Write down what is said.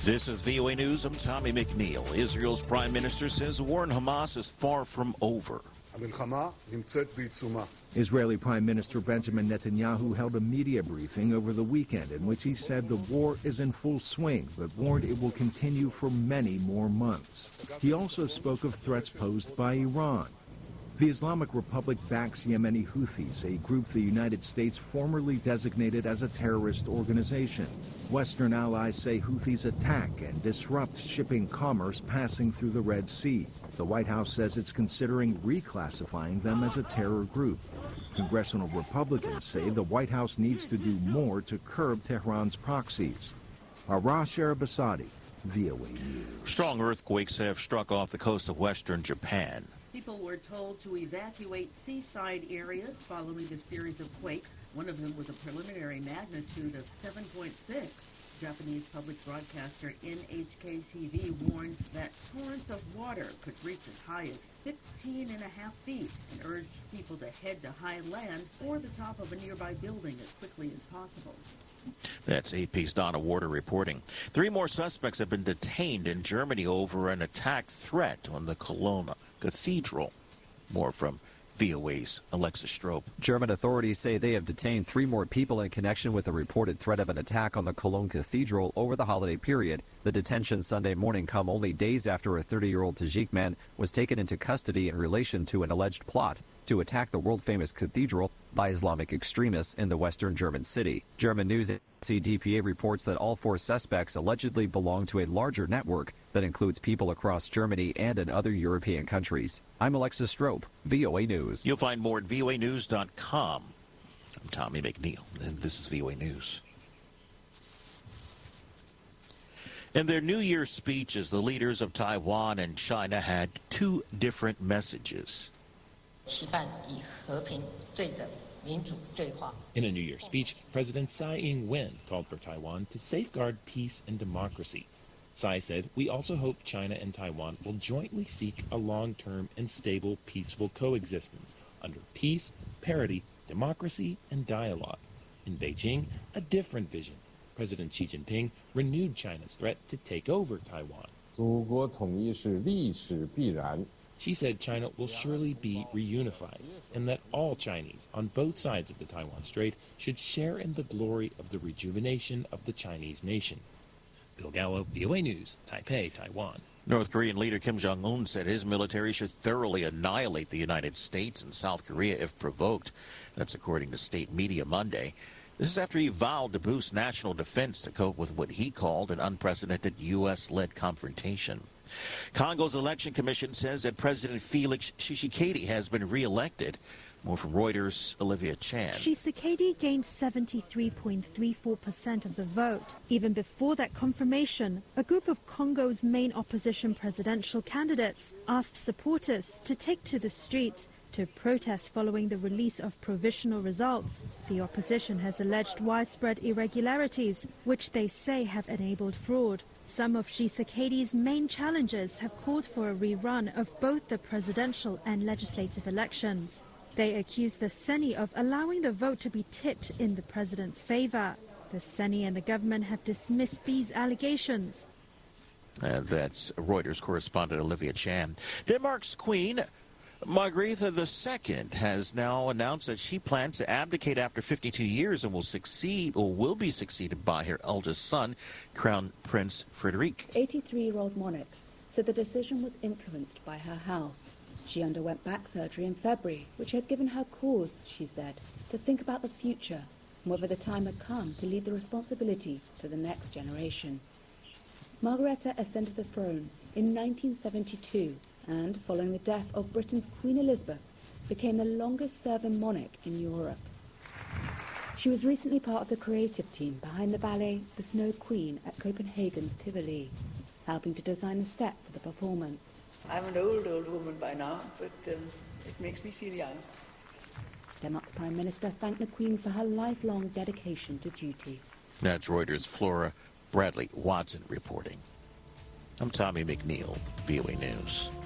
This is VOA News. I'm Tommy McNeil. Israel's prime minister says the war in Hamas is far from over. Israeli Prime Minister Benjamin Netanyahu held a media briefing over the weekend in which he said the war is in full swing, but warned it will continue for many more months. He also spoke of threats posed by Iran. The Islamic Republic backs Yemeni Houthis, a group the United States formerly designated as a terrorist organization. Western allies say Houthis attack and disrupt shipping commerce passing through the Red Sea. The White House says it's considering reclassifying them as a terror group. Congressional Republicans say the White House needs to do more to curb Tehran's proxies. Arash Arabasadi, VOA News. Strong earthquakes have struck off the coast of western Japan. People were told to evacuate seaside areas following a series of quakes. One of them was a preliminary magnitude of 7.6. Japanese public broadcaster NHK-TV warned that torrents of water could reach as high as 16.5 feet and urged people to head to high land or the top of a nearby building as quickly as possible. That's AP's Donna Warder reporting. 3 more suspects have been detained in Germany over an attack threat on the Cologne Cathedral. More from VOA's Alexa Strope. German authorities say they have detained 3 more people in connection with the reported threat of an attack on the Cologne Cathedral over the holiday period. The detention Sunday morning come only days after a 30-year-old Tajik man was taken into custody in relation to an alleged plot to attack the world-famous cathedral by Islamic extremists in the western German city. German news agency DPA reports that all 4 suspects allegedly belong to a larger network that includes people across Germany and in other European countries. I'm Alexis Strope, VOA News. You'll find more at voanews.com. I'm Tommy McNeil, and this is VOA News. In their New Year's speeches, the leaders of Taiwan and China had 2 different messages. In a New Year's speech, President Tsai Ing-wen called for Taiwan to safeguard peace and democracy. Tsai said, "We also hope China and Taiwan will jointly seek a long-term and stable, peaceful coexistence under peace, parity, democracy, and dialogue." In Beijing, a different vision. President Xi Jinping renewed China's threat to take over Taiwan. She said China will surely be reunified and that all Chinese on both sides of the Taiwan Strait should share in the glory of the rejuvenation of the Chinese nation. Bill Gallo, VOA News, Taipei, Taiwan. North Korean leader Kim Jong-un said his military should thoroughly annihilate the United States and South Korea if provoked. That's according to state media Monday. This is after he vowed to boost national defense to cope with what he called an unprecedented U.S.-led confrontation. Congo's election commission says that President Felix Tshisekedi has been reelected. More from Reuters' Olivia Chan. Tshisekedi gained 73.34% of the vote. Even before that confirmation, a group of Congo's main opposition presidential candidates asked supporters to take to the streets to protest following the release of provisional results. The opposition has alleged widespread irregularities, which they say have enabled fraud. Some of Tshisekedi's main challengers have called for a rerun of both the presidential and legislative elections. They accuse the Seni of allowing the vote to be tipped in the president's favor. The Seni and the government have dismissed these allegations. That's Reuters correspondent Olivia Chan. Denmark's Queen Margrethe II has now announced that she plans to abdicate after 52 years and will be succeeded by her eldest son, Crown Prince Frederik. 83-year-old monarch said the decision was influenced by her health. She underwent back surgery in February, which had given her cause, she said, to think about the future and whether the time had come to leave the responsibility to the next generation. Margrethe ascended the throne in 1972 and, following the death of Britain's Queen Elizabeth, became the longest-serving monarch in Europe. She was recently part of the creative team behind the ballet The Snow Queen at Copenhagen's Tivoli, helping to design the set for the performance. I'm an old woman by now, but it makes me feel young. Denmark's Prime Minister thanked the Queen for her lifelong dedication to duty. That's Reuters' Flora Bradley Watson reporting. I'm Tommy McNeil, VOA News.